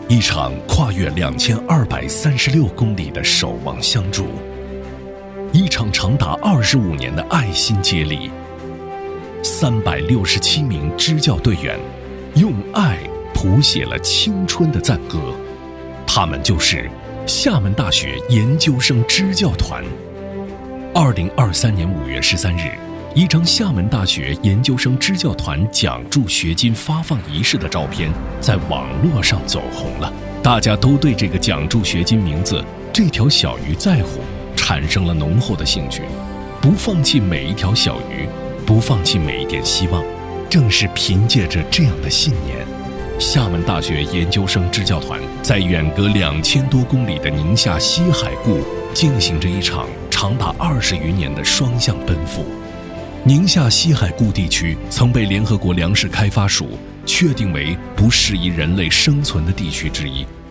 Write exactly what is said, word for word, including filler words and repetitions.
一场跨越两千二百三十六公里的守望相助，一场长达二十五年的爱心接力。三百六十七名支教队员，用爱谱写了青春的赞歌。他们就是厦门大学研究生支教团。二零二三年五月十三日，一张厦门大学研究生支教团奖助学金发放仪式的照片在网络上走红了，大家都对这个奖助学金名字“这条小鱼在乎”产生了浓厚的兴趣。不放弃每一条小鱼，不放弃每一点希望，正是凭借着这样的信念，厦门大学研究生支教团在远隔两千多公里的宁夏西海固进行着一场长达二十余年的双向奔赴。宁夏西海固地区曾被联合国粮食开发署确定为不适宜人类生存的地区之一，